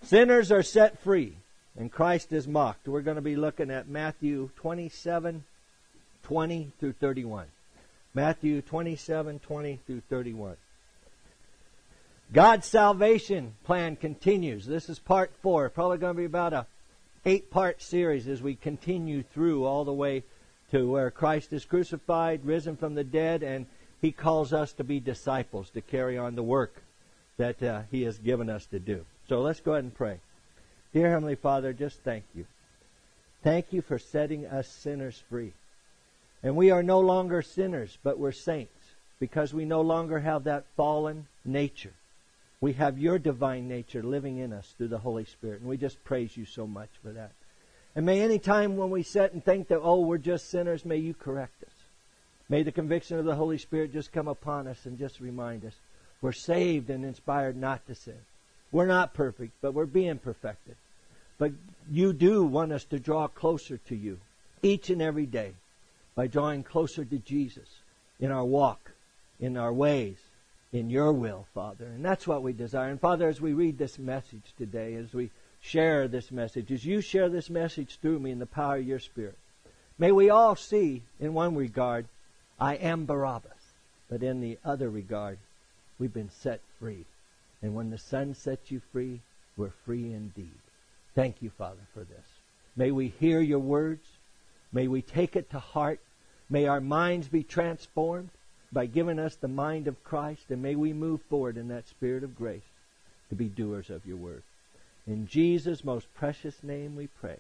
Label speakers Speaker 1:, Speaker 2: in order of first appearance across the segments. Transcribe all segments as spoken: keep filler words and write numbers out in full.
Speaker 1: Sinners are set free, and Christ is mocked. We're going to be looking at Matthew twenty-seven, twenty through thirty-one. Matthew twenty-seven, twenty through thirty-one. God's salvation plan continues. This is part four. Probably going to be about a eight-part series as we continue through all the way to where Christ is crucified, risen from the dead, and He calls us to be disciples, to carry on the work that uh, He has given us to do. So let's go ahead and pray. Dear Heavenly Father, just thank you. Thank you for setting us sinners free. And we are no longer sinners, but we're saints, because we no longer have that fallen nature. We have your divine nature living in us through the Holy Spirit. And we just praise you so much for that. And may any time when we sit and think that, oh, we're just sinners, may you correct us. May the conviction of the Holy Spirit just come upon us and just remind us we're saved and inspired not to sin. We're not perfect, but we're being perfected. But you do want us to draw closer to you each and every day by drawing closer to Jesus in our walk, in our ways, in your will, Father. And that's what we desire. And Father, as we read this message today, as we share this message, as you share this message through me in the power of your Spirit, may we all see, in one regard, I am Barabbas. But in the other regard, we've been set free. And when the Son sets you free, we're free indeed. Thank you, Father, for this. May we hear your words. May we take it to heart. May our minds be transformed by giving us the mind of Christ, and may we move forward in that spirit of grace to be doers of your word. In Jesus' most precious name we pray.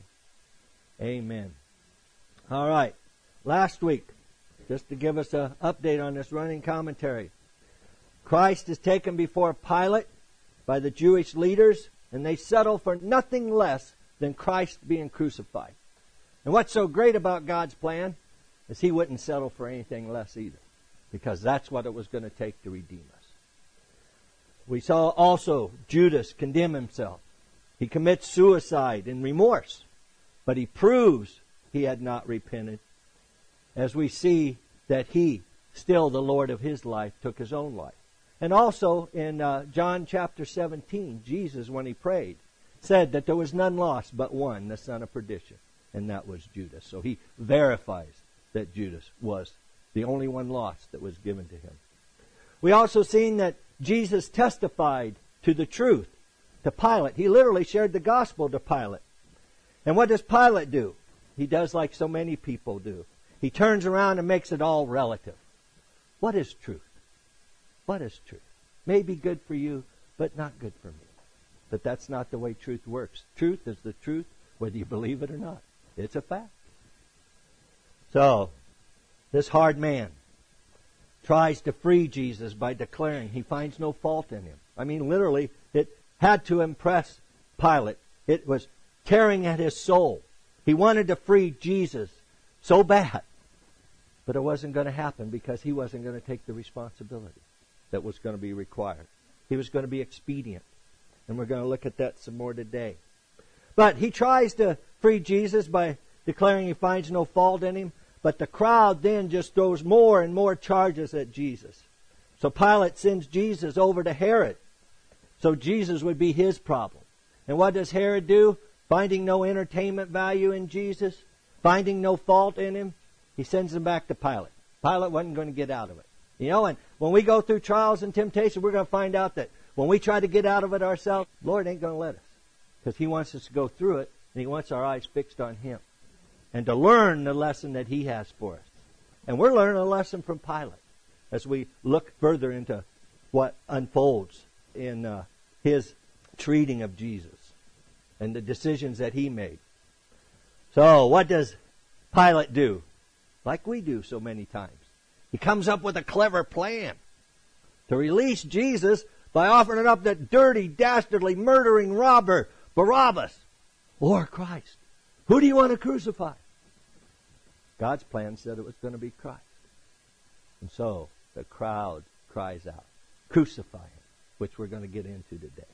Speaker 1: Amen. All right. Last week, just to give us an update on this running commentary, Christ is taken before Pilate by the Jewish leaders, and they settle for nothing less than Christ being crucified. And what's so great about God's plan is He wouldn't settle for anything less either, because that's what it was going to take to redeem us. We saw also Judas condemn himself. He commits suicide in remorse, but he proves he had not repented, as we see that he, still the Lord of his life, took his own life. And also in uh, John chapter seventeen, Jesus, when he prayed, said that there was none lost but one, the son of perdition, and that was Judas. So he verifies that Judas was the only one lost that was given to him. We also seen that Jesus testified to the truth to Pilate. He literally shared the gospel to Pilate. And what does Pilate do? He does like so many people do. He turns around and makes it all relative. What is truth? What is truth? May be good for you, but not good for me. But that's not the way truth works. Truth is the truth, whether you believe it or not. It's a fact. So, this hard man tries to free Jesus by declaring he finds no fault in him. I mean, literally, it had to impress Pilate. It was tearing at his soul. He wanted to free Jesus so bad. But it wasn't going to happen because he wasn't going to take the responsibility that was going to be required. He was going to be expedient. And we're going to look at that some more today. But he tries to free Jesus by declaring he finds no fault in him. But the crowd then just throws more and more charges at Jesus. So Pilate sends Jesus over to Herod. So Jesus would be his problem. And what does Herod do? Finding no entertainment value in Jesus, finding no fault in him, he sends him back to Pilate. Pilate wasn't going to get out of it. You know, and when we go through trials and temptation, we're going to find out that when we try to get out of it ourselves, the Lord ain't going to let us. Because He wants us to go through it, and He wants our eyes fixed on Him. And to learn the lesson that He has for us. And we're learning a lesson from Pilate as we look further into what unfolds in uh, his treating of Jesus and the decisions that he made. So, what does Pilate do? Like we do so many times. He comes up with a clever plan to release Jesus by offering up that dirty, dastardly, murdering robber, Barabbas, or Christ. Who do you want to crucify? God's plan said it was going to be Christ. And so the crowd cries out, crucify Him, which we're going to get into today.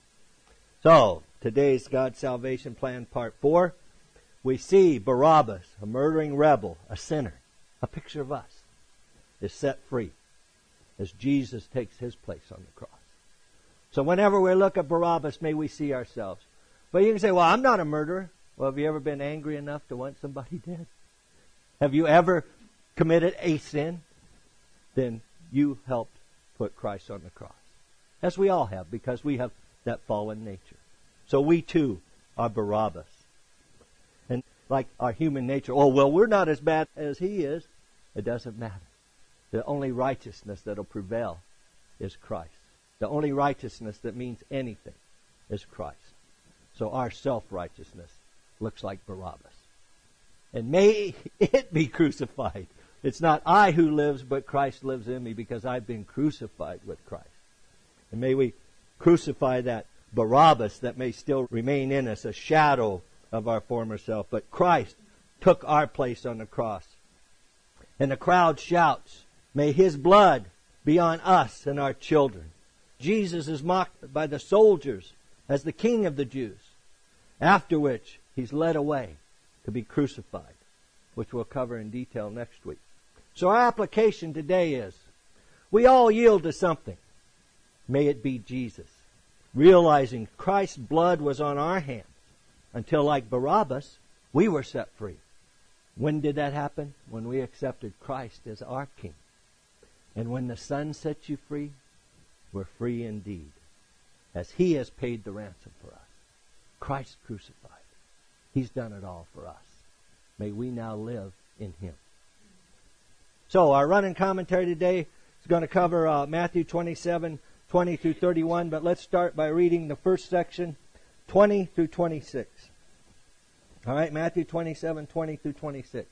Speaker 1: So, today's God's salvation plan, part four. We see Barabbas, a murdering rebel, a sinner, a picture of us, is set free as Jesus takes His place on the cross. So whenever we look at Barabbas, may we see ourselves. But you can say, well, I'm not a murderer. Well, have you ever been angry enough to want somebody dead? Have you ever committed a sin? Then you helped put Christ on the cross. As we all have, because we have that fallen nature. So we too are Barabbas. And like our human nature, oh, well, we're not as bad as he is. It doesn't matter. The only righteousness that will prevail is Christ. The only righteousness that means anything is Christ. So our self-righteousness looks like Barabbas. And may it be crucified. It's not I who lives, but Christ lives in me, because I've been crucified with Christ. And may we crucify that Barabbas that may still remain in us, a shadow of our former self. But Christ took our place on the cross. And the crowd shouts, may his blood be on us and our children. Jesus is mocked by the soldiers as the king of the Jews. After which, he's led away to be crucified, which we'll cover in detail next week. So our application today is, we all yield to something. May it be Jesus. Realizing Christ's blood was on our hands until, like Barabbas, we were set free. When did that happen? When we accepted Christ as our King. And when the Son sets you free, we're free indeed, as He has paid the ransom for us. Christ crucified. He's done it all for us. May we now live in Him. So our running commentary today is going to cover uh, Matthew twenty-seven, twenty through thirty-one, but let's start by reading the first section, twenty through twenty-six. All right, Matthew twenty-seven, twenty through twenty-six.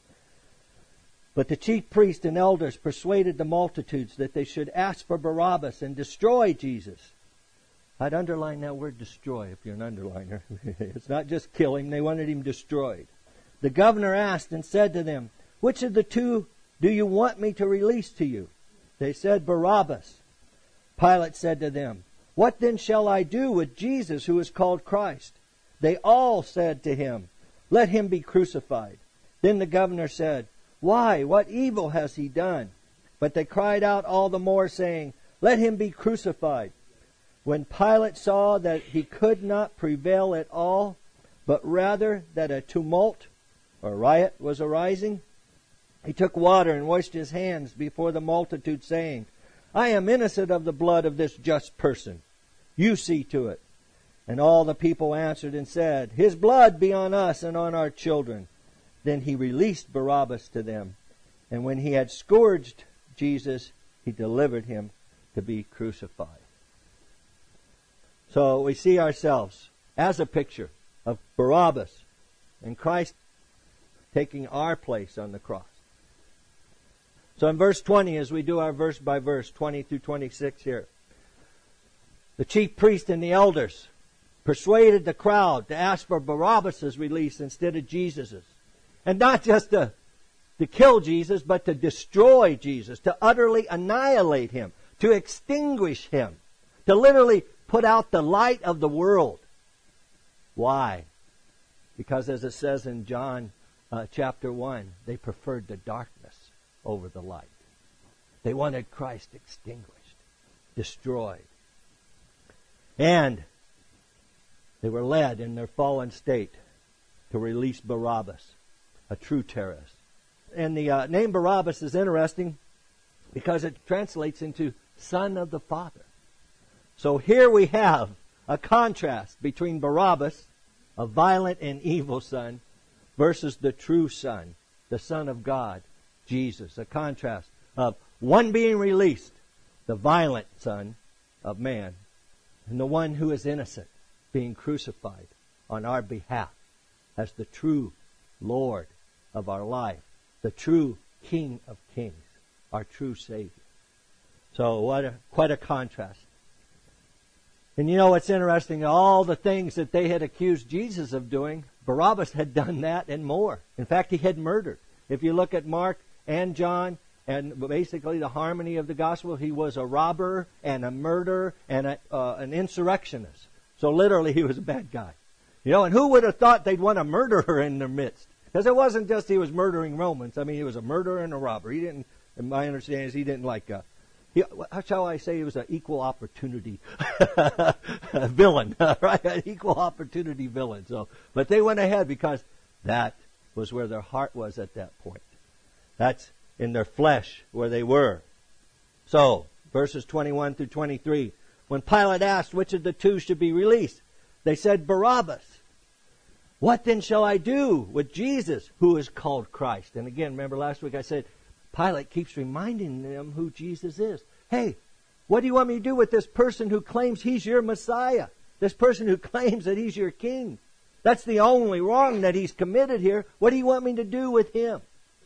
Speaker 1: But the chief priests and elders persuaded the multitudes that they should ask for Barabbas and destroy Jesus. I'd underline that word destroy if you're an underliner. It's not just kill him, they wanted him destroyed. The governor asked and said to them, which of the two do you want me to release to you? They said, Barabbas. Pilate said to them, what then shall I do with Jesus who is called Christ? They all said to him, let him be crucified. Then the governor said, why? What evil has he done? But they cried out all the more, saying, let him be crucified. When Pilate saw that he could not prevail at all, but rather that a tumult or riot was arising, he took water and washed his hands before the multitude, saying, I am innocent of the blood of this just person. You see to it. And all the people answered and said, his blood be on us and on our children. Then he released Barabbas to them. And when he had scourged Jesus, he delivered him to be crucified. So we see ourselves as a picture of Barabbas and Christ taking our place on the cross. So in verse twenty, as we do our verse by verse, twenty through twenty-six here, the chief priests and the elders persuaded the crowd to ask for Barabbas' release instead of Jesus's. And not just to, to kill Jesus, but to destroy Jesus, to utterly annihilate him, to extinguish him, to literally put out the light of the world. Why? Because as it says in John uh, chapter one, they preferred the darkness over the light. They wanted Christ extinguished, destroyed. And they were led in their fallen state to release Barabbas, a true terrorist. And the uh, name Barabbas is interesting because it translates into Son of the Father. So here we have a contrast between Barabbas, a violent and evil son, versus the true Son, the Son of God, Jesus. A contrast of one being released, the violent son of man, and the one who is innocent being crucified on our behalf as the true Lord of our life, the true King of Kings, our true Savior. So what a, quite a contrast. And you know what's interesting? All the things that they had accused Jesus of doing, Barabbas had done that and more. In fact, he had murdered. If you look at Mark and John and basically the harmony of the gospel, he was a robber and a murderer and a, uh, an insurrectionist. So literally he was a bad guy. You know, and who would have thought they'd want a murderer in their midst? Because it wasn't just he was murdering Romans. I mean, he was a murderer and a robber. He didn't, in my understanding is he didn't like uh, He, how shall I say, he was an equal opportunity villain, right? An equal opportunity villain. So, but they went ahead because that was where their heart was at that point. That's in their flesh where they were. So, verses twenty-one through twenty-three. When Pilate asked which of the two should be released, they said, Barabbas. What then shall I do with Jesus, who is called Christ? And again, remember last week I said, Pilate keeps reminding them who Jesus is. Hey, what do you want me to do with this person who claims he's your Messiah? This person who claims that he's your king? That's the only wrong that he's committed here. What do you want me to do with him?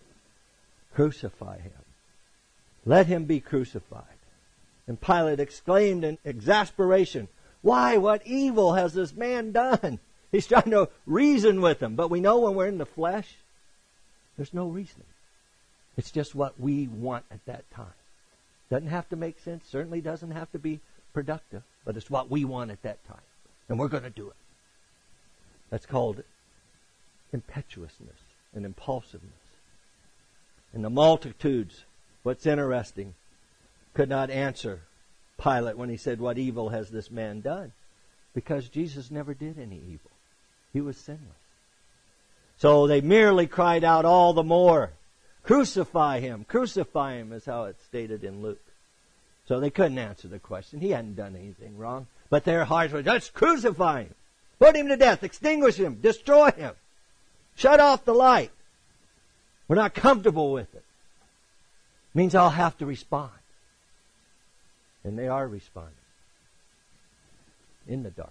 Speaker 1: Crucify him. Let him be crucified. And Pilate exclaimed in exasperation, why, what evil has this man done? He's trying to reason with them. But we know when we're in the flesh, there's no reasoning. It's just what we want at that time. Doesn't have to make sense. Certainly doesn't have to be productive. But it's what we want at that time. And we're going to do it. That's called impetuousness and impulsiveness. And the multitudes, what's interesting, could not answer Pilate when he said, what evil has this man done? Because Jesus never did any evil. He was sinless. So they merely cried out all the more, crucify him, crucify him, is how it's stated in Luke. So they couldn't answer the question. He hadn't done anything wrong. But their hearts were, let's crucify him. Put him to death. Extinguish him. Destroy him. Shut off the light. We're not comfortable with it. Means I'll have to respond. And they are responding. In the darkness.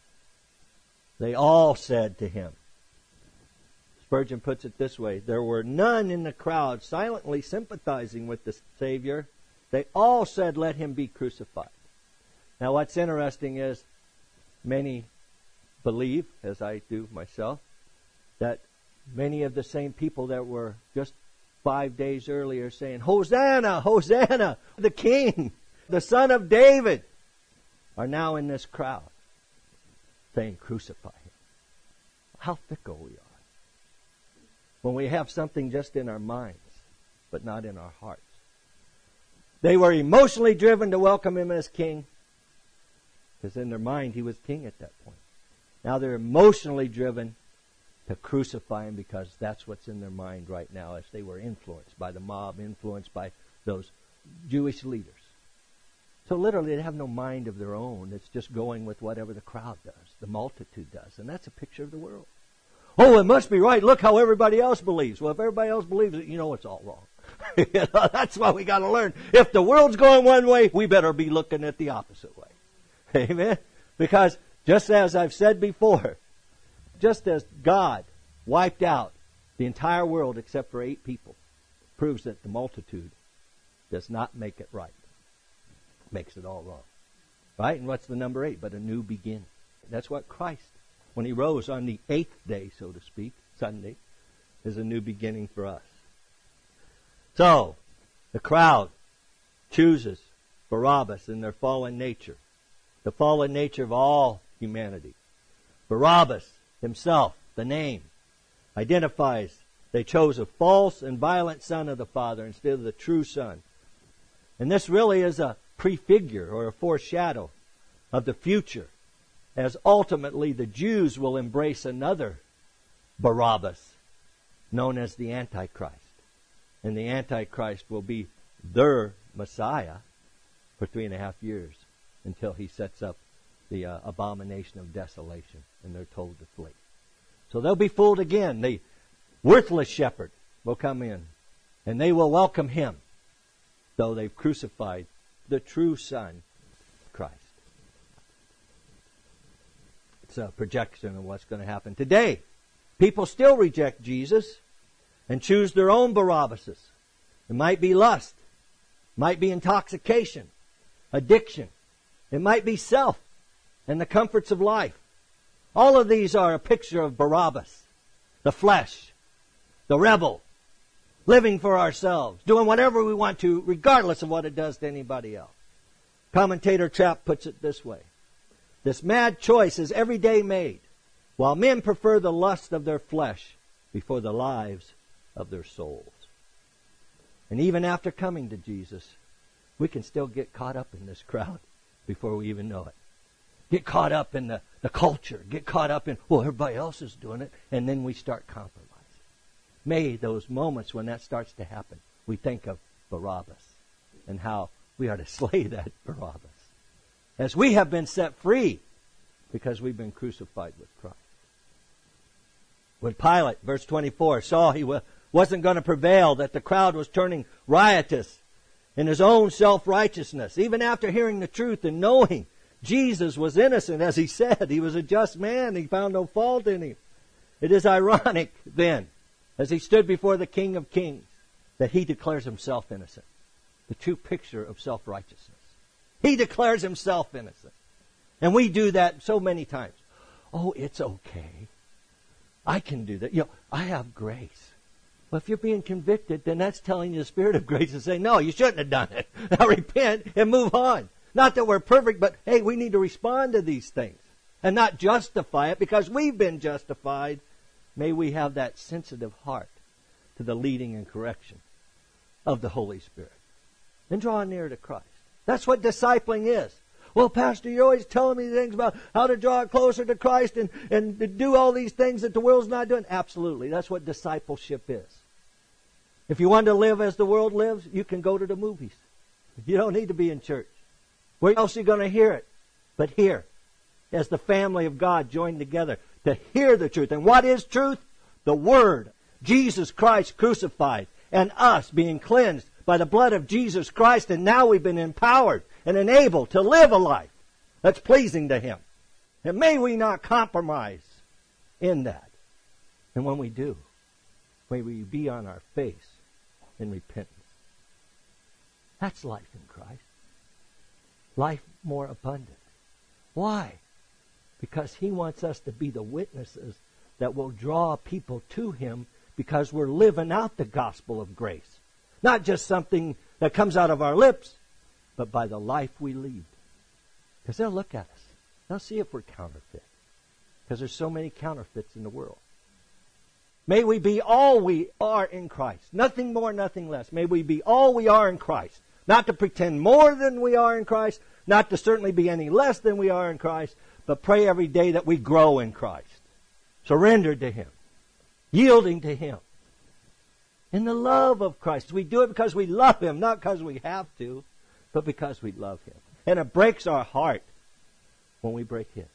Speaker 1: They all said to him. Spurgeon puts it this way. There were none in the crowd silently sympathizing with the Savior. They all said, let him be crucified. Now what's interesting is many believe, as I do myself, that many of the same people that were just five days earlier saying, Hosanna, Hosanna, the King, the Son of David, are now in this crowd saying, crucify him. How fickle we are. When we have something just in our minds, but not in our hearts. They were emotionally driven to welcome him as king, because in their mind he was king at that point. Now they're emotionally driven to crucify him because that's what's in their mind right now, as they were influenced by the mob, influenced by those Jewish leaders. So literally they have no mind of their own. It's just going with whatever the crowd does, the multitude does. And that's a picture of the world. Oh, it must be right. Look how everybody else believes. Well, if everybody else believes it, you know it's all wrong. You know, that's why we got to learn. If the world's going one way, we better be looking at the opposite way. Amen? Because just as I've said before, just as God wiped out the entire world except for eight people, proves that the multitude does not make it right. Makes it all wrong. Right? And what's the number eight? But a new beginning. That's what Christ, when he rose on the eighth day, so to speak, Sunday, is a new beginning for us. So, the crowd chooses Barabbas in their fallen nature. The fallen nature of all humanity. Barabbas himself, the name, identifies they chose a false and violent son of the Father instead of the true Son. And this really is a prefigure or a foreshadow of the future, as ultimately the Jews will embrace another Barabbas, known as the Antichrist. And the Antichrist will be their Messiah for three and a half years until he sets up the uh, abomination of desolation and they're told to flee. So they'll be fooled again. The worthless shepherd will come in and they will welcome him, though they've crucified the true Son, Christ. It's a projection of what's going to happen today. People still reject Jesus and choose their own Barabbases. It might be lust. It might be intoxication, addiction. It might be self and the comforts of life. All of these are a picture of Barabbas, the flesh, the rebel, living for ourselves, doing whatever we want to, regardless of what it does to anybody else. Commentator Trapp puts it this way. This mad choice is every day made, while men prefer the lust of their flesh before the lives of their souls. And even after coming to Jesus, we can still get caught up in this crowd before we even know it. Get caught up in the, the culture. Get caught up in, well, everybody else is doing it. And then we start compromising. May those moments when that starts to happen, we think of Barabbas and how we are to slay that Barabbas. As we have been set free because we've been crucified with Christ. When Pilate, verse twenty-four, saw he wasn't going to prevail, that the crowd was turning riotous in his own self-righteousness, even after hearing the truth and knowing Jesus was innocent, as he said, he was a just man, he found no fault in him. It is ironic, then, as he stood before the King of Kings, that he declares himself innocent. The true picture of self-righteousness. He declares himself innocent. And we do that so many times. Oh, it's okay. I can do that. You know, I have grace. Well, if you're being convicted, then that's telling you the Spirit of grace to say, no, you shouldn't have done it. Now repent and move on. Not that we're perfect, but hey, we need to respond to these things and not justify it because we've been justified. May we have that sensitive heart to the leading and correction of the Holy Spirit and draw near to Christ. That's what discipling is. Well, Pastor, you're always telling me things about how to draw closer to Christ and, and to do all these things that the world's not doing. Absolutely. That's what discipleship is. If you want to live as the world lives, you can go to the movies. You don't need to be in church. Where else are you going to hear it? But here, as the family of God joined together to hear the truth. And what is truth? The Word. Jesus Christ crucified and us being cleansed by the blood of Jesus Christ. And now we've been empowered and enabled to live a life that's pleasing to Him. And may we not compromise in that. And when we do, may we be on our face in repentance. That's life in Christ. Life more abundant. Why? Because He wants us to be the witnesses that will draw people to Him because we're living out the gospel of grace. Not just something that comes out of our lips, but by the life we lead. Because they'll look at us. They'll see if we're counterfeit. Because there's so many counterfeits in the world. May we be all we are in Christ. Nothing more, nothing less. May we be all we are in Christ. Not to pretend more than we are in Christ. Not to certainly be any less than we are in Christ. But pray every day that we grow in Christ. Surrendered to Him. Yielding to Him. In the love of Christ. We do it because we love Him. Not because we have to. But because we love Him. And it breaks our heart when we break His.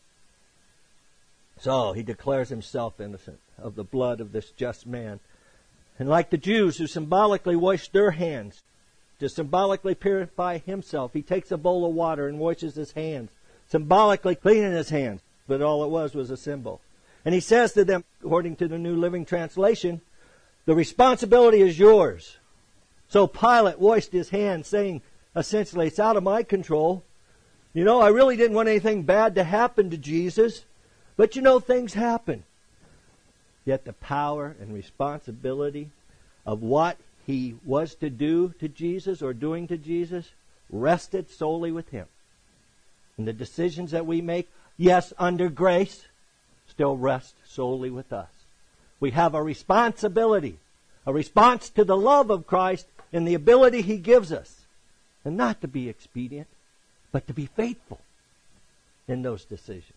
Speaker 1: So He declares Himself innocent of the blood of this just man. And like the Jews who symbolically washed their hands to symbolically purify Himself, He takes a bowl of water and washes His hands, symbolically cleaning His hands. But all it was was a symbol. And He says to them, according to the New Living Translation, the responsibility is yours. So Pilate washed his hands, saying, essentially, it's out of my control. You know, I really didn't want anything bad to happen to Jesus. But you know, things happen. Yet the power and responsibility of what He was to do to Jesus or doing to Jesus rested solely with Him. And the decisions that we make, yes, under grace, still rest solely with us. We have a responsibility, a response to the love of Christ and the ability He gives us. And not to be expedient, but to be faithful in those decisions.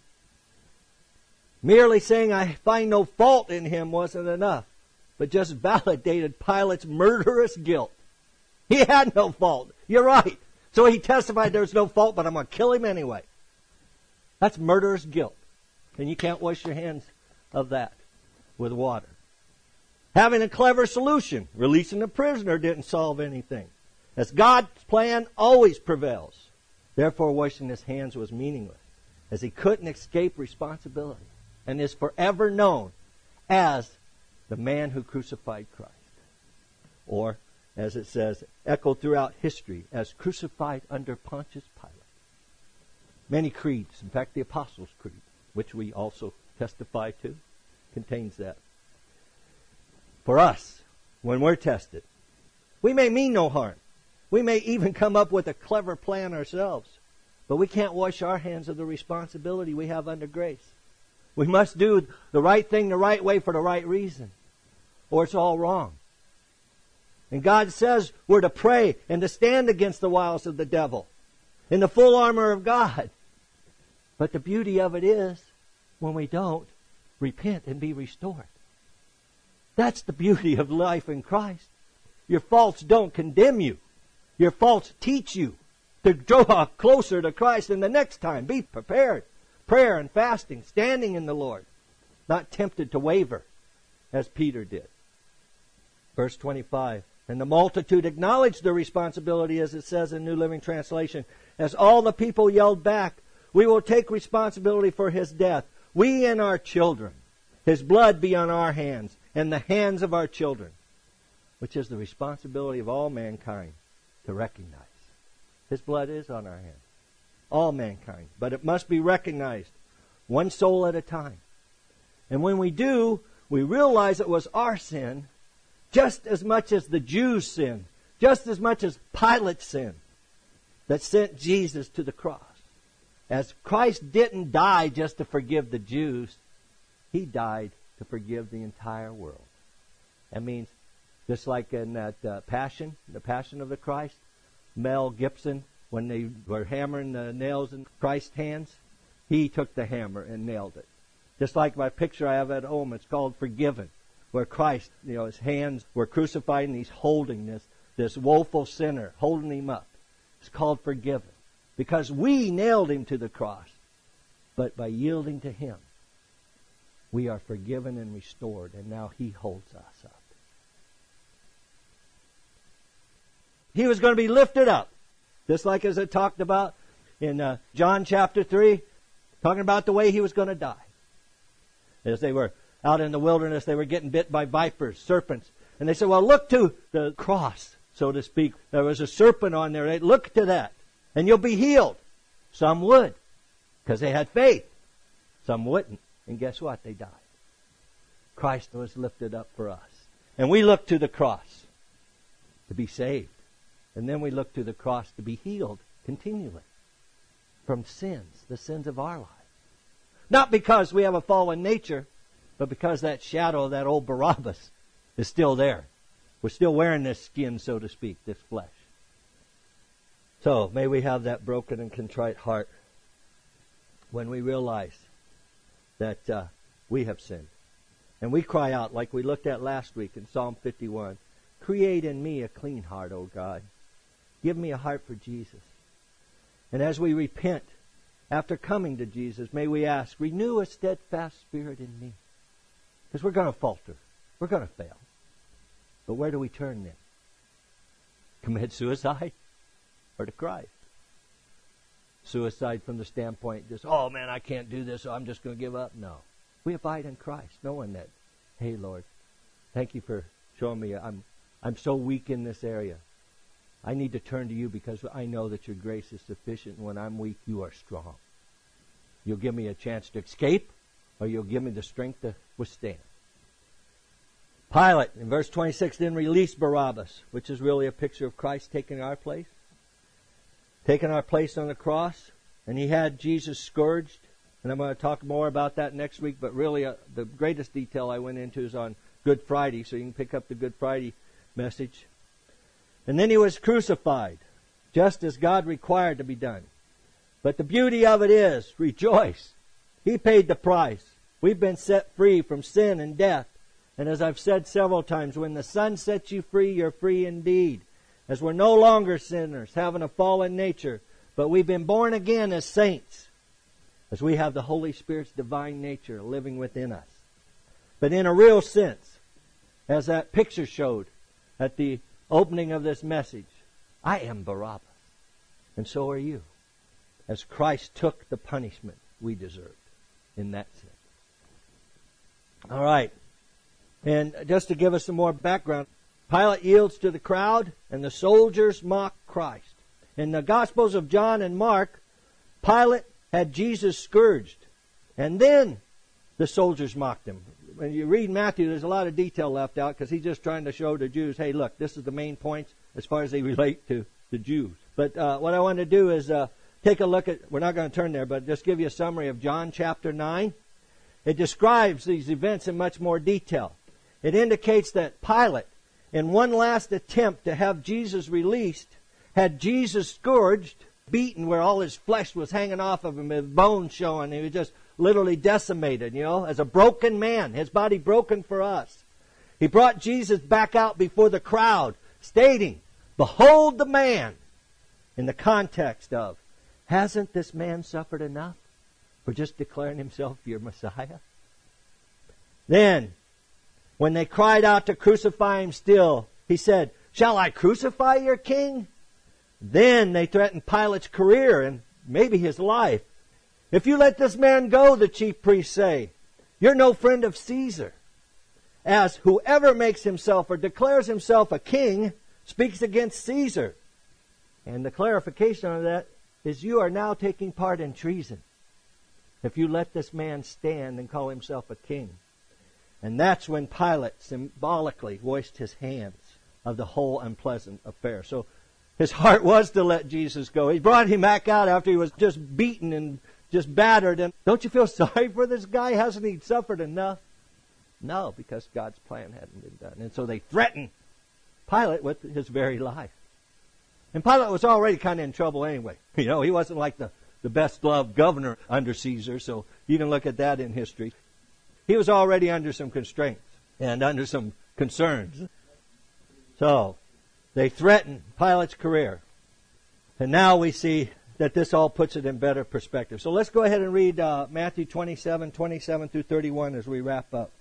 Speaker 1: Merely saying I find no fault in Him wasn't enough, but just validated Pilate's murderous guilt. He had no fault. You're right. So he testified there's no fault, but I'm going to kill him anyway. That's murderous guilt. And you can't wash your hands of that with water. Having a clever solution, releasing the prisoner, didn't solve anything. As God's plan always prevails. Therefore, washing his hands was meaningless, as he couldn't escape responsibility, and is forever known as the man who crucified Christ. Or, as it says, echoed throughout history, as crucified under Pontius Pilate. Many creeds, in fact the Apostles' Creed, which we also testify to, contains that. For us, when we're tested, we may mean no harm. We may even come up with a clever plan ourselves. But we can't wash our hands of the responsibility we have under grace. We must do the right thing the right way for the right reason, or it's all wrong. And God says we're to pray and to stand against the wiles of the devil in the full armor of God. But the beauty of it is, when we don't, repent and be restored. That's the beauty of life in Christ. Your faults don't condemn you. Your faults teach you to draw closer to Christ. And the next time, be prepared. Prayer and fasting, standing in the Lord. Not tempted to waver, as Peter did. Verse twenty-five. And the multitude acknowledged their responsibility, as it says in New Living Translation. As all the people yelled back, we will take responsibility for his death. We and our children. His blood be on our hands and the hands of our children. Which is the responsibility of all mankind to recognize. His blood is on our hands. All mankind. But it must be recognized one soul at a time. And when we do, we realize it was our sin just as much as the Jews' sin, just as much as Pilate's sin that sent Jesus to the cross. As Christ didn't die just to forgive the Jews, He died to forgive the entire world. That means, just like in that uh, Passion, the Passion of the Christ, Mel Gibson, when they were hammering the nails in Christ's hands, he took the hammer and nailed it. Just like my picture I have at home, it's called Forgiven, where Christ, you know, his hands were crucified and he's holding this, this woeful sinner, holding him up. It's called Forgiven. Because we nailed him to the cross. But by yielding to him, we are forgiven and restored, and now he holds us up. He was going to be lifted up. Just like as it talked about in uh, John chapter three, talking about the way he was going to die. As they were out in the wilderness, they were getting bit by vipers, serpents. And they said, well, look to the cross, so to speak. There was a serpent on there. They look to that, and you'll be healed. Some would, because they had faith. Some wouldn't. And guess what? They died. Christ was lifted up for us. And we look to the cross to be saved. And then we look to the cross to be healed continually from sins, the sins of our life. Not because we have a fallen nature, but because that shadow of that old Barabbas is still there. We're still wearing this skin, so to speak, this flesh. So may we have that broken and contrite heart when we realize that uh, we have sinned. And we cry out, like we looked at last week in Psalm fifty-one, create in me a clean heart, O God. Give me a heart for Jesus. And as we repent, after coming to Jesus, may we ask, renew a steadfast spirit in me. Because we're going to falter. We're going to fail. But where do we turn then? Commit suicide or to Christ? Suicide from the standpoint, just, oh man, I can't do this, so I'm just going to give up. No. We abide in Christ, knowing that, hey Lord, thank you for showing me I'm I'm so weak in this area. I need to turn to you because I know that your grace is sufficient. And when I'm weak, you are strong. You'll give me a chance to escape, or you'll give me the strength to withstand. Pilate, in verse twenty-six, didn't release Barabbas, which is really a picture of Christ taking our place. Taking our place on the cross. And he had Jesus scourged. And I'm going to talk more about that next week. But really, uh, the greatest detail I went into is on Good Friday. So you can pick up the Good Friday message. And then he was crucified, just as God required to be done. But the beauty of it is, rejoice. He paid the price. We've been set free from sin and death. And as I've said several times, when the Son sets you free, you're free indeed. As we're no longer sinners, having a fallen nature, but we've been born again as saints, as we have the Holy Spirit's divine nature living within us. But in a real sense, as that picture showed at the opening of this message, I am Barabbas, and so are you, as Christ took the punishment we deserved in that sin. All right. And just to give us some more background, Pilate yields to the crowd, and the soldiers mock Christ. In the Gospels of John and Mark, Pilate had Jesus scourged, and then the soldiers mocked him. When you read Matthew, there's a lot of detail left out because he's just trying to show the Jews, hey, look, this is the main points as far as they relate to the Jews. But uh, what I want to do is uh, take a look at, we're not going to turn there, but just give you a summary of John chapter nine. It describes these events in much more detail. It indicates that Pilate in one last attempt to have Jesus released, had Jesus scourged, beaten where all his flesh was hanging off of him, his bones showing. He was just literally decimated, you know, as a broken man, his body broken for us. He brought Jesus back out before the crowd, stating, "Behold the man," in the context of, hasn't this man suffered enough for just declaring himself your Messiah? Then, when they cried out to crucify him still, he said, "Shall I crucify your king?" Then they threatened Pilate's career and maybe his life. "If you let this man go," the chief priests say, "you're no friend of Caesar. As whoever makes himself or declares himself a king speaks against Caesar." And the clarification on that is you are now taking part in treason if you let this man stand and call himself a king. And that's when Pilate symbolically voiced his hands of the whole unpleasant affair. So his heart was to let Jesus go. He brought him back out after he was just beaten and just battered. And don't you feel sorry for this guy? Hasn't he suffered enough? No, because God's plan hadn't been done. And so they threatened Pilate with his very life. And Pilate was already kind of in trouble anyway. You know, he wasn't like the, the best-loved governor under Caesar, so you can look at that in history. He was already under some constraints and under some concerns. So, they threatened Pilate's career. And now we see that this all puts it in better perspective. So let's go ahead and read uh, Matthew twenty-seven, twenty-seven through thirty-one as we wrap up.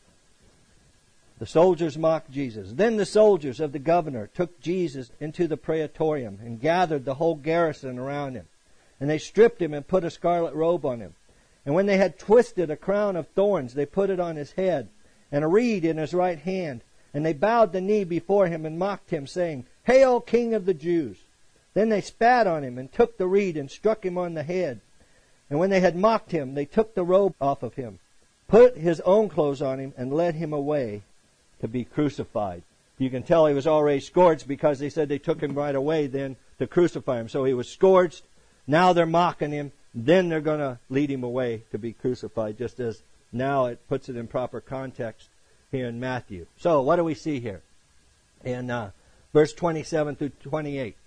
Speaker 1: The soldiers mocked Jesus. Then the soldiers of the governor took Jesus into the praetorium and gathered the whole garrison around him. And they stripped him and put a scarlet robe on him. And when they had twisted a crown of thorns, they put it on his head, and a reed in his right hand. And they bowed the knee before him and mocked him, saying, "Hail, King of the Jews!" Then they spat on him and took the reed and struck him on the head. And when they had mocked him, they took the robe off of him, put his own clothes on him, and led him away to be crucified. You can tell he was already scourged because they said they took him right away then to crucify him. So he was scourged. Now they're mocking him. Then they're going to lead him away to be crucified, just as now it puts it in proper context here in Matthew. So what do we see here? In uh, verse twenty-seven through twenty-eight.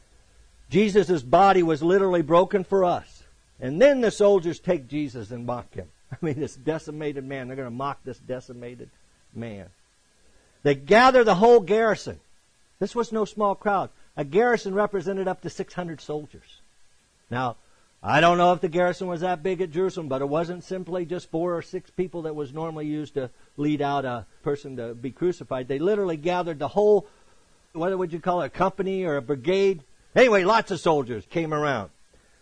Speaker 1: Jesus' body was literally broken for us. And then the soldiers take Jesus and mock him. I mean, this decimated man. They're going to mock this decimated man. They gather the whole garrison. This was no small crowd. A garrison represented up to six hundred soldiers. Now, I don't know if the garrison was that big at Jerusalem, but it wasn't simply just four or six people that was normally used to lead out a person to be crucified. They literally gathered the whole, what would you call it, a company or a brigade? Anyway, lots of soldiers came around.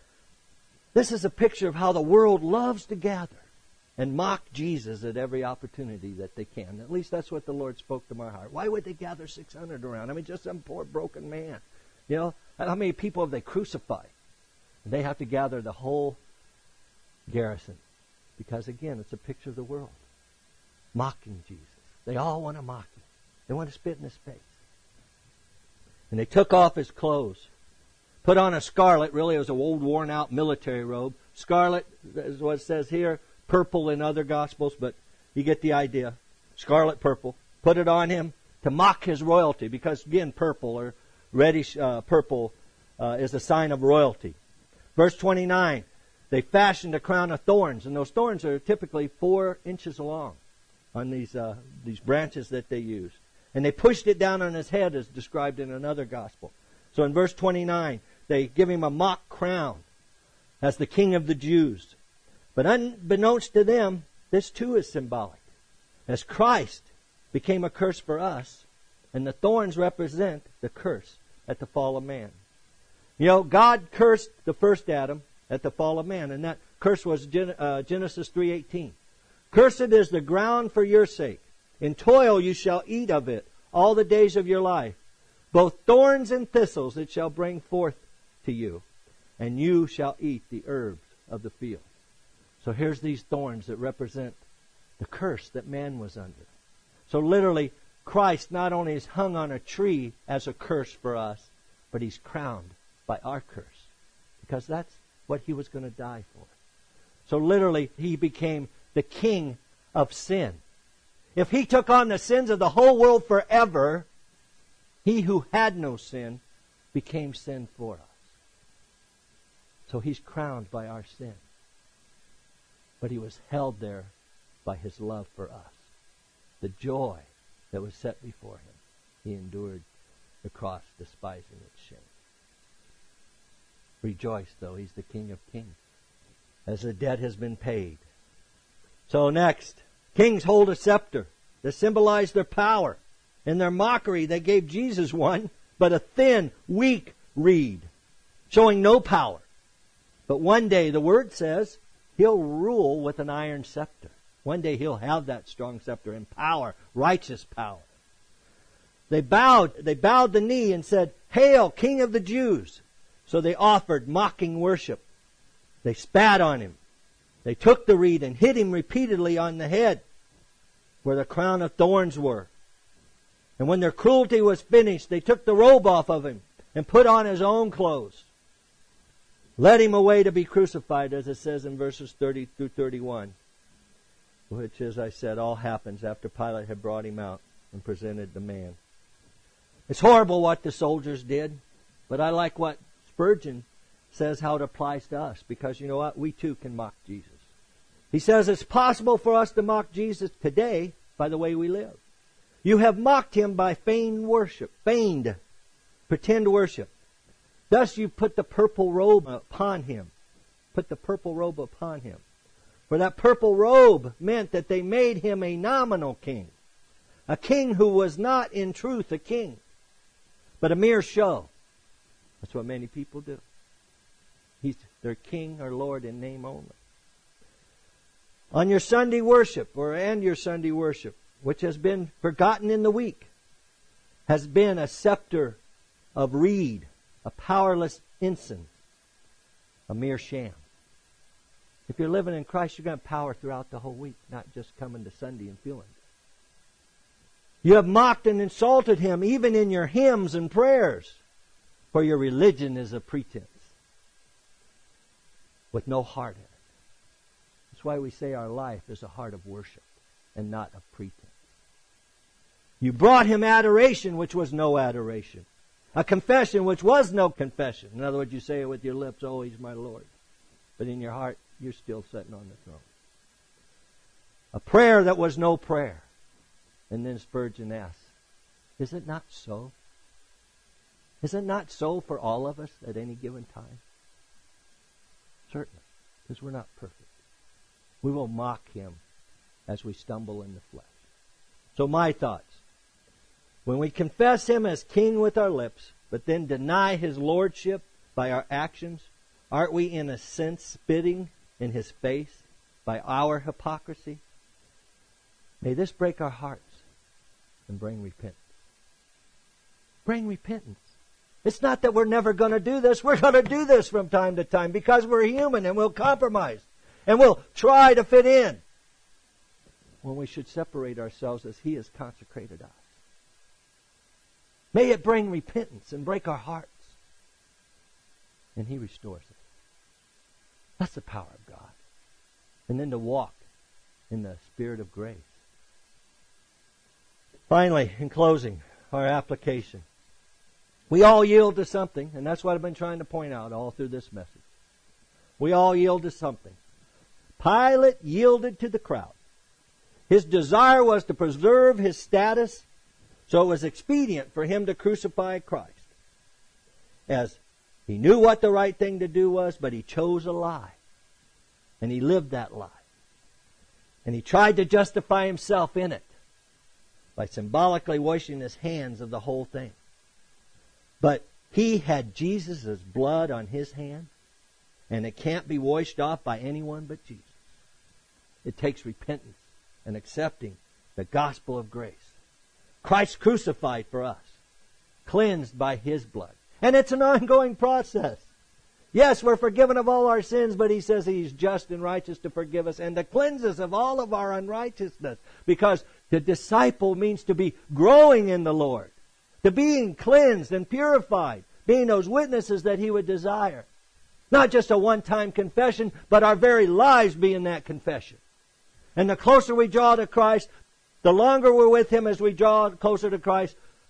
Speaker 1: This is a picture of how the world loves to gather and mock Jesus at every opportunity that they can. At least that's what the Lord spoke to my heart. Why would they gather six hundred around? I mean, just some poor broken man. You know, how many people have they crucified? And they have to gather the whole garrison. Because again, it's a picture of the world. Mocking Jesus. They all want to mock him. They want to spit in his face. And they took off his clothes. Put on a scarlet, really it was an old worn out military robe. Scarlet is what it says here. Purple in other Gospels, but you get the idea. Scarlet purple. Put it on him to mock his royalty, because again, purple or reddish uh, purple uh, is a sign of royalty. Verse twenty-nine, they fashioned a crown of thorns, and those thorns are typically four inches long on these uh, these branches that they used. And they pushed it down on his head, as described in another Gospel. So in verse twenty-nine, they give him a mock crown as the King of the Jews. But unbeknownst to them, this too is symbolic. As Christ became a curse for us, and the thorns represent the curse at the fall of man. You know, God cursed the first Adam at the fall of man, and that curse was Gen- uh, Genesis three eighteen. Cursed is the ground for your sake. In toil you shall eat of it all the days of your life. Both thorns and thistles it shall bring forth to you, and you shall eat the herbs of the field. So here's these thorns that represent the curse that man was under. So literally, Christ not only is hung on a tree as a curse for us, but he's crowned by our curse. Because that's what he was going to die for. So literally, he became the king of sin. If he took on the sins of the whole world forever, He who had no sin became sin for us. So He's crowned by our sin. But He was held there by His love for us. The joy that was set before Him. He endured the cross, despising its shame. Rejoice, though, He's the King of kings, as the debt has been paid. So next, kings hold a scepter to symbolize their power. In their mockery, they gave Jesus one, but a thin, weak reed, showing no power. But one day, the Word says, He'll rule with an iron scepter. One day He'll have that strong scepter and power, righteous power. They bowed, they bowed the knee and said, "Hail, King of the Jews!" So they offered mocking worship. They spat on Him. They took the reed and hit Him repeatedly on the head, where the crown of thorns were. And when their cruelty was finished, they took the robe off of Him and put on His own clothes. Led Him away to be crucified, as it says in verses thirty through thirty-one. Which, as I said, all happens after Pilate had brought Him out and presented the man. It's horrible what the soldiers did, but I like what Spurgeon says how it applies to us, because you know what? We too can mock Jesus. He says it's possible for us to mock Jesus today by the way we live. You have mocked Him by feigned worship, feigned, pretend worship. Thus you put the purple robe upon Him. Put the purple robe upon Him. For that purple robe meant that they made Him a nominal king. A king who was not in truth a king, but a mere show. That's what many people do. He's their king or Lord in name only. On your Sunday worship, or and your Sunday worship, which has been forgotten in the week, has been a scepter of reed, a powerless ensign, a mere sham. If you're living in Christ, you're going to have power throughout the whole week, not just coming to Sunday and feeling it. You have mocked and insulted Him even in your hymns and prayers, for your religion is a pretense with no heart in it. That's why we say our life is a heart of worship and not of pretense. You brought Him adoration, which was no adoration. A confession, which was no confession. In other words, you say it with your lips, "Oh, He's my Lord." But in your heart, you're still sitting on the throne. A prayer that was no prayer. And then Spurgeon asks, is it not so? Is it not so for all of us at any given time? Certainly, because we're not perfect. We will mock Him as we stumble in the flesh. So my thoughts. When we confess Him as King with our lips, but then deny His lordship by our actions, aren't we in a sense spitting in His face by our hypocrisy? May this break our hearts and bring repentance. Bring repentance. It's not that we're never going to do this. We're going to do this from time to time because we're human and we'll compromise and we'll try to fit in when we should separate ourselves as He has consecrated us. May it bring repentance and break our hearts. And He restores it. That's the power of God. And then to walk in the Spirit of grace. Finally, in closing, our application. We all yield to something, and that's what I've been trying to point out all through this message. We all yield to something. Pilate yielded to the crowd. His desire was to preserve his status, so it was expedient for him to crucify Christ. As he knew what the right thing to do was, but he chose a lie. And he lived that lie. And he tried to justify himself in it by symbolically washing his hands of the whole thing. But he had Jesus' blood on his hand, and it can't be washed off by anyone but Jesus. It takes repentance and accepting the gospel of grace. Christ crucified for us, cleansed by His blood. And it's an ongoing process. Yes, we're forgiven of all our sins, but He says He's just and righteous to forgive us and to cleanse us of all of our unrighteousness. Because to disciple means to be growing in the Lord, to being cleansed and purified, being those witnesses that He would desire. Not just a one-time confession, but our very lives being that confession. And the closer we draw to Christ, the longer we're with Him as we draw closer to Christ, the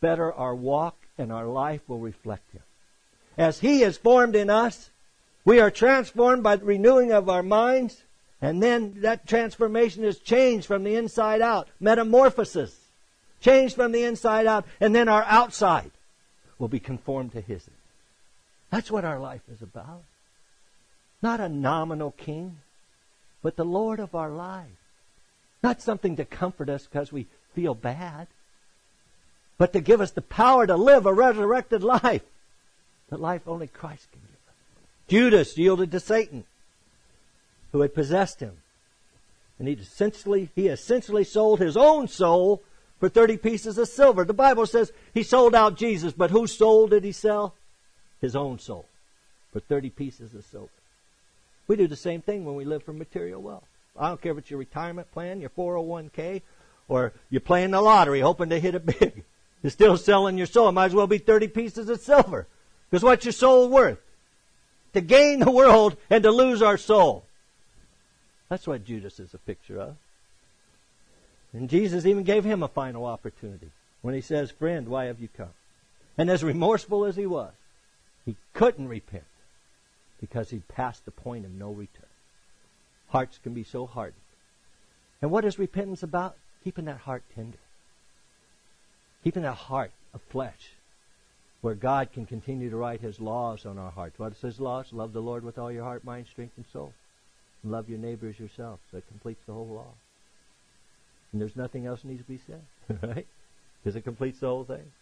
Speaker 1: better our walk and our life will reflect Him. As He is formed in us, we are transformed by the renewing of our minds, and then that transformation is changed from the inside out. Metamorphosis. Changed from the inside out, and then our outside will be conformed to His. That's what our life is about. Not a nominal king, but the Lord of our life. Not something to comfort us because we feel bad, but to give us the power to live a resurrected life. The life only Christ can give us. Judas yielded to Satan, who had possessed him. And he essentially, he essentially sold his own soul for thirty pieces of silver. The Bible says he sold out Jesus, but whose soul did he sell? His own soul for thirty pieces of silver. We do the same thing when we live for material wealth. I don't care if it's your retirement plan, your four oh one k, or you're playing the lottery hoping to hit it big. You're still selling your soul. It might as well be thirty pieces of silver. Because what's your soul worth? To gain the world and to lose our soul. That's what Judas is a picture of. And Jesus even gave him a final opportunity when He says, "Friend, why have you come?" And as remorseful as he was, he couldn't repent because he'd passed the point of no return. Hearts can be so hardened. And what is repentance about? Keeping that heart tender. Keeping that heart of flesh where God can continue to write His laws on our hearts. What is His laws? Love the Lord with all your heart, mind, strength, and soul. And love your neighbor as yourself. That completes the whole law. And there's nothing else needs to be said. Right? Because it completes the whole thing.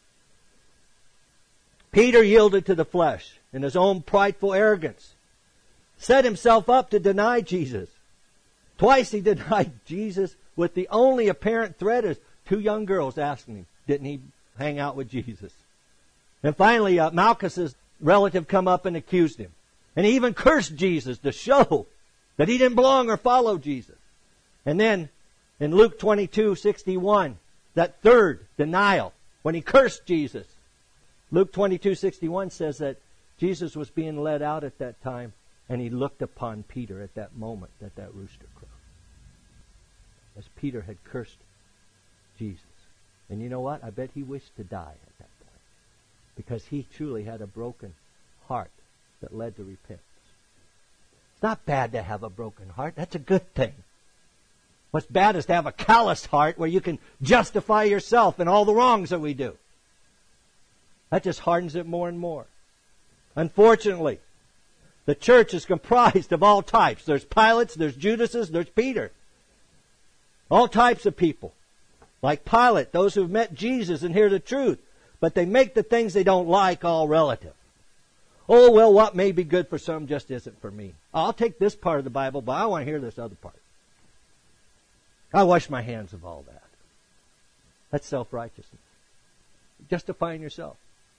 Speaker 1: Peter yielded to the flesh in his own prideful arrogance. Set himself up to deny Jesus. Twice he denied Jesus with the only apparent threat is two young girls asking him, didn't he hang out with Jesus? And finally, uh, Malchus's relative come up and accused him. And he even cursed Jesus to show that he didn't belong or follow Jesus. And then in Luke twenty-two sixty-one, that third denial, when he cursed Jesus, Luke twenty-two sixty-one says that Jesus was being led out at that time, and he looked upon Peter at that moment that that rooster crowed. As Peter had cursed Jesus. And you know what? I bet he wished to die at that point. Because he truly had a broken heart that led to repentance. It's not bad to have a broken heart. That's a good thing. What's bad is to have a calloused heart where you can justify yourself in all the wrongs that we do. That just hardens it more and more. Unfortunately, the church is comprised of all types. There's Pilates, there's Judases, there's Peter. All types of people. Like Pilate, those who've met Jesus and hear the truth. But they make the things they don't like all relative. Oh, well, what may be good for some just isn't for me. I'll take this part of the Bible, but I want to hear this other part. I wash my hands of all that. That's self-righteousness. Justifying yourself.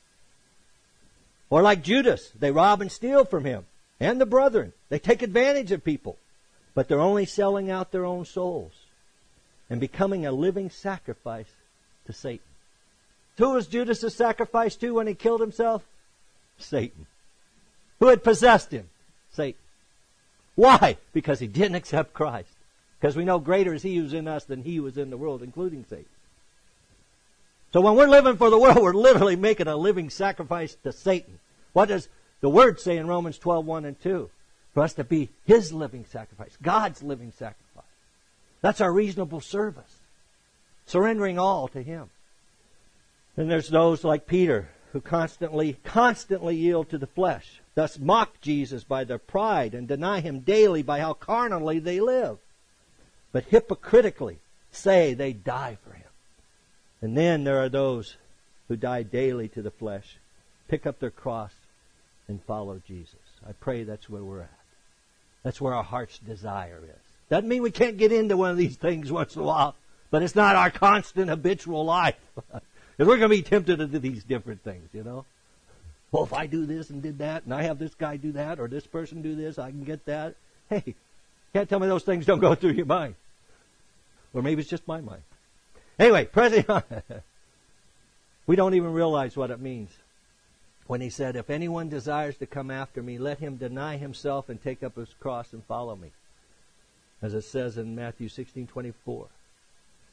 Speaker 1: Or like Judas, they rob and steal from him and the brethren. They take advantage of people, but they're only selling out their own souls and becoming a living sacrifice to Satan. Who was Judas a sacrifice to when he killed himself? Satan. Who had possessed him? Satan. Why? Because he didn't accept Christ. Because we know greater is He who's in us than he who is in the world, including Satan. So when we're living for the world, we're literally making a living sacrifice to Satan. What does the Word say in Romans twelve, one and two? For us to be His living sacrifice, God's living sacrifice. That's our reasonable service. Surrendering all to Him. And there's those like Peter who constantly, constantly yield to the flesh. Thus mock Jesus by their pride and deny Him daily by how carnally they live. But hypocritically say they die for Him. And then there are those who die daily to the flesh, pick up their cross, and follow Jesus. I pray that's where we're at. That's where our heart's desire is. Doesn't mean we can't get into one of these things once in a while, but it's not our constant habitual life. Because we're going to be tempted to do these different things, you know. Well, if I do this and did that, and I have this guy do that, or this person do this, I can get that. Hey, can't tell me those things don't go through your mind. Or maybe it's just my mind. Anyway, pressing on. We don't even realize what it means when He said, if anyone desires to come after me, let him deny himself and take up his cross and follow me. As it says in Matthew sixteen twenty-four.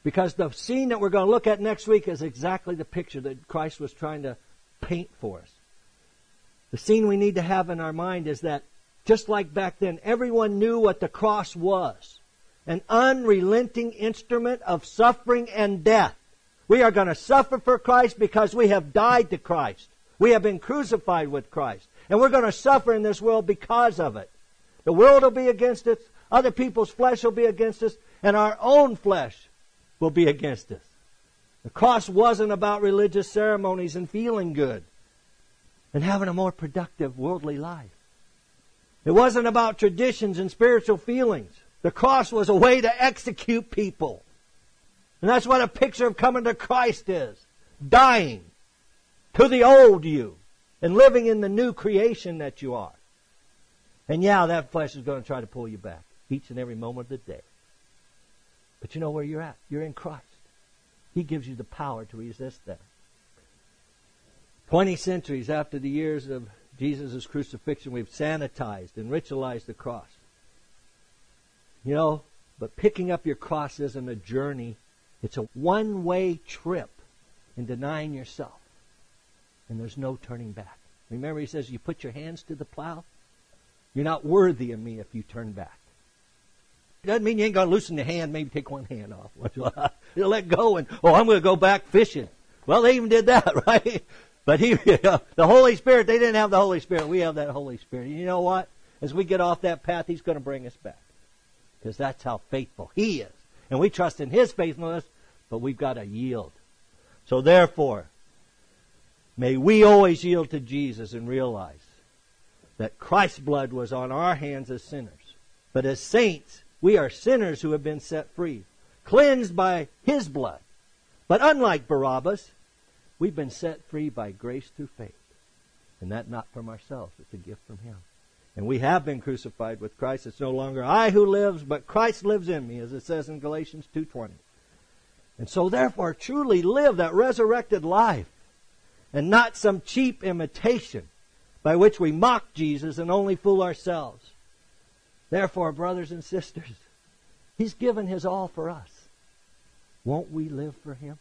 Speaker 1: Because the scene that we're going to look at next week is exactly the picture that Christ was trying to paint for us. The scene we need to have in our mind is that, just like back then, everyone knew what the cross was. An unrelenting instrument of suffering and death. We are going to suffer for Christ because we have died to Christ. We have been crucified with Christ. And we're going to suffer in this world because of it. The world will be against us. Other people's flesh will be against us. And our own flesh will be against us. The cross wasn't about religious ceremonies and feeling good and having a more productive worldly life. It wasn't about traditions and spiritual feelings. The cross was a way to execute people. And that's what a picture of coming to Christ is. Dying to the old you and living in the new creation that you are. And yeah, that flesh is going to try to pull you back each and every moment of the day. But you know where you're at. You're in Christ. He gives you the power to resist that. Twenty centuries after the years of Jesus' crucifixion, we've sanitized and ritualized the cross. You know, but picking up your cross isn't a journey. It's a one-way trip in denying yourself. And there's no turning back. Remember, he says, you put your hands to the plow. You're not worthy of me if you turn back. It doesn't mean you ain't going to loosen the hand, maybe take one hand off. You'll let go and, oh, I'm going to go back fishing. Well, they even did that, right? But he, the Holy Spirit, they didn't have the Holy Spirit. We have that Holy Spirit. And you know what? As we get off that path, He's going to bring us back. Because that's how faithful He is. And we trust in His faithfulness, but we've got to yield. So therefore, may we always yield to Jesus and realize that Christ's blood was on our hands as sinners. But as saints, we are sinners who have been set free, cleansed by His blood. But unlike Barabbas, we've been set free by grace through faith. And that not from ourselves, it's a gift from Him. And we have been crucified with Christ. It's no longer I who lives, but Christ lives in me, as it says in Galatians two twenty. And so therefore, truly live that resurrected life, and not some cheap imitation by which we mock Jesus and only fool ourselves. Therefore, brothers and sisters, He's given His all for us. Won't we live for Him?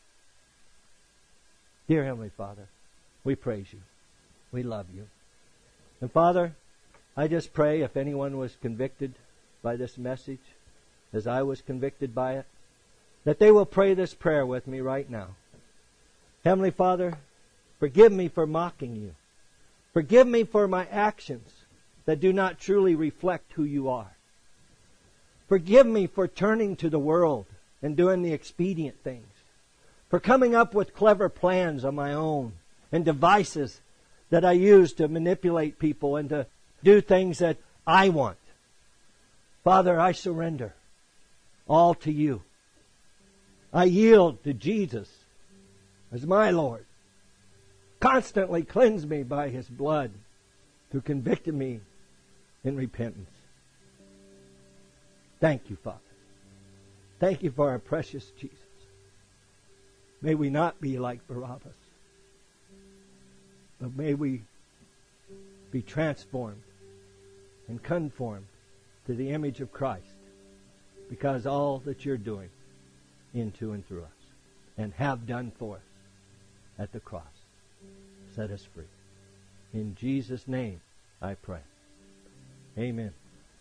Speaker 1: Dear Heavenly Father, we praise You. We love You. And Father, I just pray if anyone was convicted by this message, as I was convicted by it, that they will pray this prayer with me right now. Heavenly Father, forgive me for mocking You. Forgive me for my actions that do not truly reflect who You are. Forgive me for turning to the world and doing the expedient things. For coming up with clever plans on my own and devices that I use to manipulate people and to do things that I want. Father, I surrender all to You. I yield to Jesus as my Lord. Constantly cleanse me by His blood to convict me in repentance. Thank You, Father. Thank You for our precious Jesus. May we not be like Barabbas, but may we be transformed and conformed to the image of Christ, because all that You're doing into and through us and have done for us at the cross set us free. In Jesus' name I pray. Amen.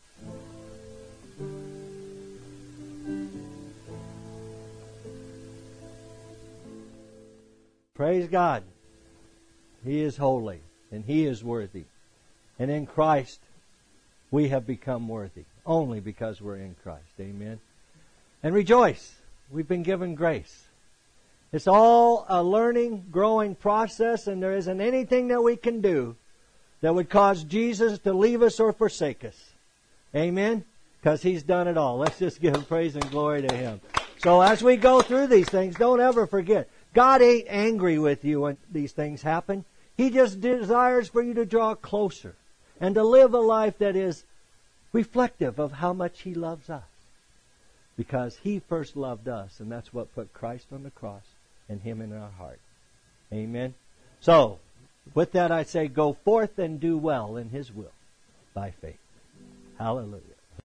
Speaker 1: Praise God. He is holy and He is worthy. And in Christ we have become worthy only because we're in Christ. Amen. And rejoice. We've been given grace. It's all a learning, growing process, and there isn't anything that we can do that would cause Jesus to leave us or forsake us. Amen? Because He's done it all. Let's just give praise and glory to Him. So as we go through these things, don't ever forget, God ain't angry with you when these things happen. He just desires for you to draw closer and to live a life that is reflective of how much He loves us. Because He first loved us, and that's what put Christ on the cross and Him in our heart. Amen? So, with that I say, go forth and do well in His will by faith. Hallelujah.